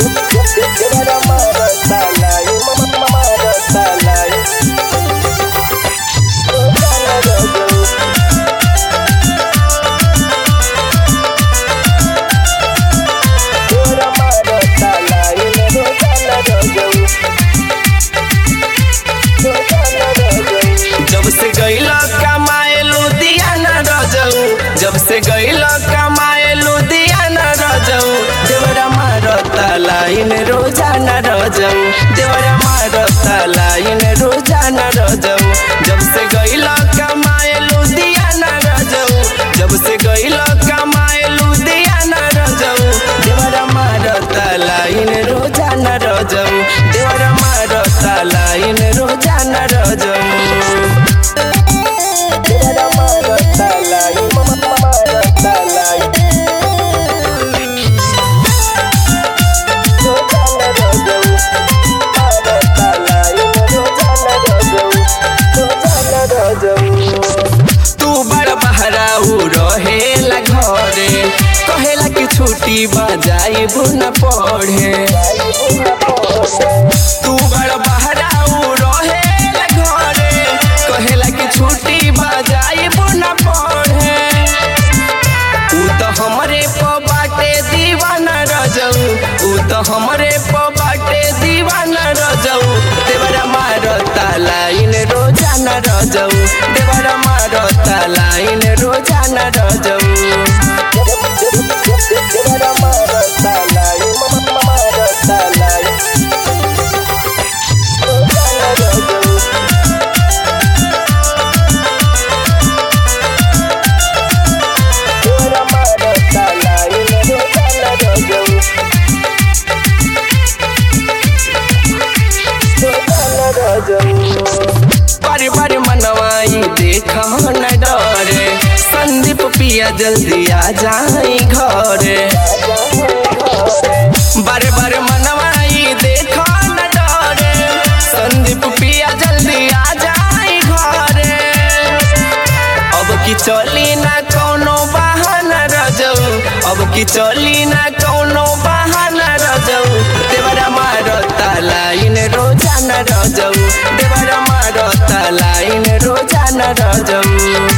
जब से गइल कमाए लुधियाना रजऊ देवरा मारता लाइन रोजाना रजऊ देवरा मारता लाइन रोजाना रजऊ जब से गइल कमाए लुधियाना रजऊ जब से गइल कमाए लुधियाना रजऊ देवरा मारता लाइन रोजाना रजऊ देवरा मारता लाइन रोजाना रजऊ रहेला घरे कहेला कि छुट्टी बजाई न पढ़े तू बड़ बहराऊ रहेला घरे कहेला कि छुट्टी बजाई न पढ़े ऊ तो हमरे प बाटे दीवाना रजऊ ऊ तो हमरे प बाटे दीवाना रजऊ देवरा मारता लाइन रोजाना रजऊ देवरा मारता लाइन रोजाना रजऊ देवरा मारता लाइन मारता लाइन रोजाना रजऊ देवरा मारता लाइन रोजाना रजऊ रोजाना रजऊ बारी बारी मनवाई देखा न डरे संदीप पिया जल्दी आ जाई घरे बारे बारे मनवाई देखा न डरे संदीप पिया जल्दी आ जाई घरे अब की चली ना कौनो बहाना रजऊ अब की चली ना कौनो बहाना रजऊ देवरा मारता लाइन रोजाना रजऊ देवरा मारता लाइन रोजाना रजऊ।